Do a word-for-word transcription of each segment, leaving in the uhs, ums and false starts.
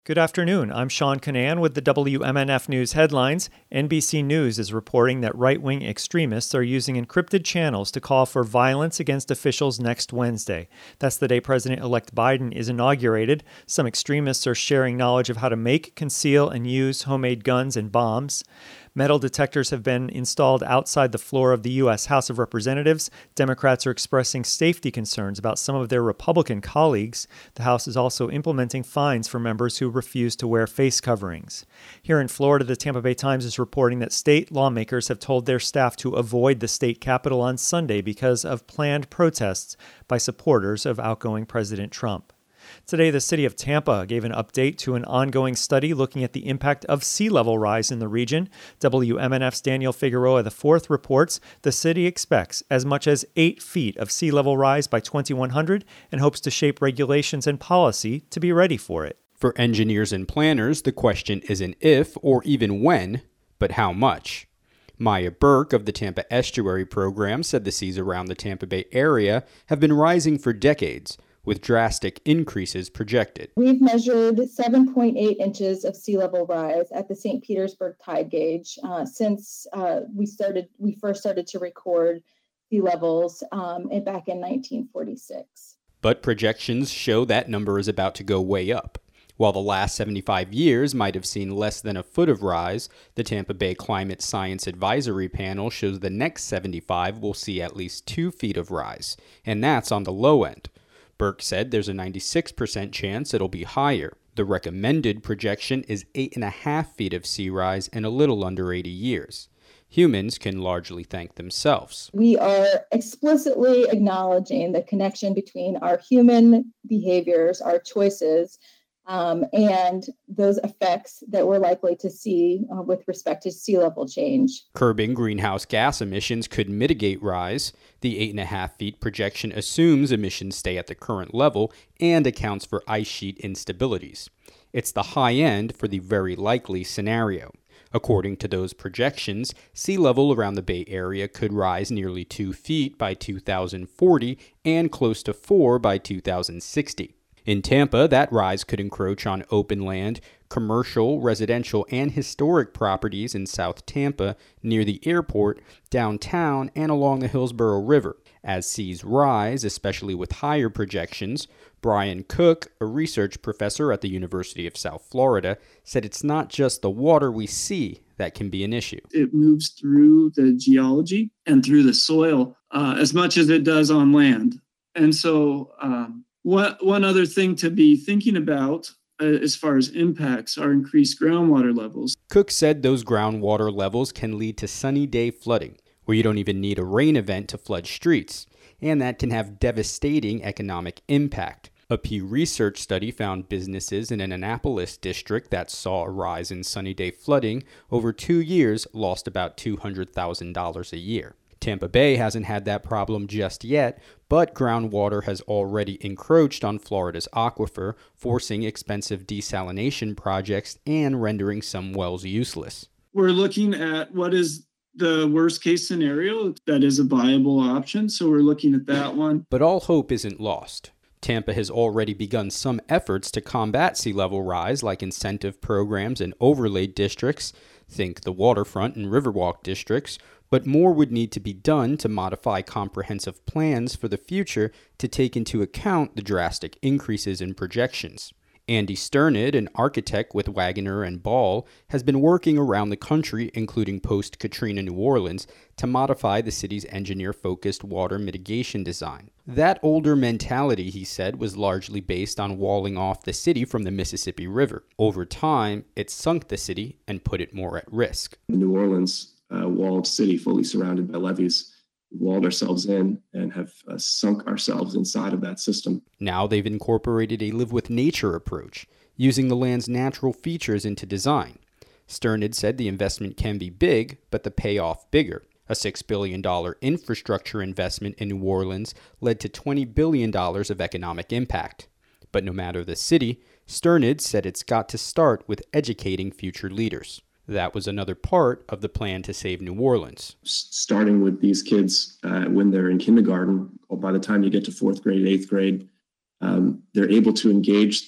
Good afternoon. I'm Sean Canan with the W M N F News headlines. N B C News is reporting that right-wing extremists are using encrypted channels to call for violence against officials next Wednesday. That's the day President-elect Biden is inaugurated. Some extremists are sharing knowledge of how to make, conceal, and use homemade guns and bombs. Metal detectors have been installed outside the floor of the U S House of Representatives. Democrats are expressing safety concerns about some of their Republican colleagues. The House is also implementing fines for members who refuse to wear face coverings. Here in Florida, the Tampa Bay Times is reporting that state lawmakers have told their staff to avoid the state capitol on Sunday because of planned protests by supporters of outgoing President Trump. Today, the city of Tampa gave an update to an ongoing study looking at the impact of sea level rise in the region. W M N F's Daniel Figueroa the fourth reports the city expects as much as eight feet of sea level rise by twenty-one hundred and hopes to shape regulations and policy to be ready for it. For engineers and planners, the question isn't if or even when, but how much. Maya Burke of the Tampa Estuary Program said the seas around the Tampa Bay area have been rising for decades, with drastic increases projected. We've measured seven point eight inches of sea level rise at the Saint Petersburg tide gauge uh, since uh, we started. We first started to record sea levels um, back in nineteen forty-six. But projections show that number is about to go way up. While the last seventy-five years might have seen less than a foot of rise, the Tampa Bay Climate Science Advisory Panel shows the next seventy-five will see at least two feet of rise, and that's on the low end. Burke said there's a ninety-six percent chance it'll be higher. The recommended projection is eight and a half feet of sea rise in a little under eighty years. Humans can largely thank themselves. We are explicitly acknowledging the connection between our human behaviors, our choices, um, and those effects that we're likely to see uh, with respect to sea level change. Curbing greenhouse gas emissions could mitigate rise. The eight and a half feet projection assumes emissions stay at the current level and accounts for ice sheet instabilities. It's the high end for the very likely scenario. According to those projections, sea level around the Bay Area could rise nearly two feet by two thousand forty and close to four by two thousand sixty. In Tampa, that rise could encroach on open land, commercial, residential, and historic properties in South Tampa, near the airport, downtown, and along the Hillsborough River. As seas rise, especially with higher projections, Brian Cook, a research professor at the University of South Florida, said it's not just the water we see that can be an issue. It moves through the geology and through the soil uh, as much as it does on land. And so um, one, one other thing to be thinking about uh, as far as impacts are increased groundwater levels. Cook said those groundwater levels can lead to sunny day flooding, where you don't even need a rain event to flood streets, and that can have devastating economic impact. A Pew Research study found businesses in an Annapolis district that saw a rise in sunny day flooding over two years lost about two hundred thousand dollars a year. Tampa Bay hasn't had that problem just yet, but groundwater has already encroached on Florida's aquifer, forcing expensive desalination projects and rendering some wells useless. We're looking at what is the worst case scenario that is a viable option, so we're looking at that one. But all hope isn't lost. Tampa has already begun some efforts to combat sea level rise, like incentive programs and overlay districts, think the waterfront and Riverwalk districts, but more would need to be done to modify comprehensive plans for the future to take into account the drastic increases in projections. Andy Sternid, an architect with Wagoner and Ball, has been working around the country, including post-Katrina New Orleans, to modify the city's engineer-focused water mitigation design. That older mentality, he said, was largely based on walling off the city from the Mississippi River. Over time, it sunk the city and put it more at risk. New Orleans, a walled city fully surrounded by levees. Walled ourselves in and have uh, sunk ourselves inside of that system. Now they've incorporated a live with nature approach, using the land's natural features into design. Sternid said the investment can be big, but the payoff bigger. A six billion dollars infrastructure investment in New Orleans led to twenty billion dollars of economic impact. But no matter the city, Sternid said it's got to start with educating future leaders. That was another part of the plan to save New Orleans. Starting with these kids uh, when they're in kindergarten, or by the time you get to fourth grade, eighth grade, um, they're able to engage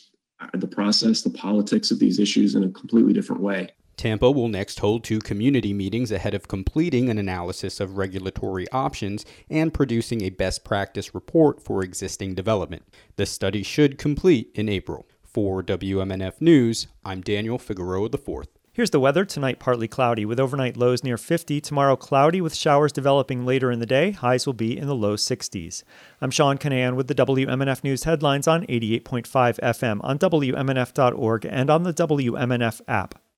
the process, the politics of these issues in a completely different way. Tampa will next hold two community meetings ahead of completing an analysis of regulatory options and producing a best practice report for existing development. The study should complete in April. For W M N F News, I'm Daniel Figueroa the fourth. Here's the weather. Tonight, partly cloudy with overnight lows near fifty. Tomorrow, cloudy with showers developing later in the day. Highs will be in the low sixties. I'm Sean Kinane with the W M N F News headlines on eighty-eight point five F M, on W M N F dot org, and on the W M N F app.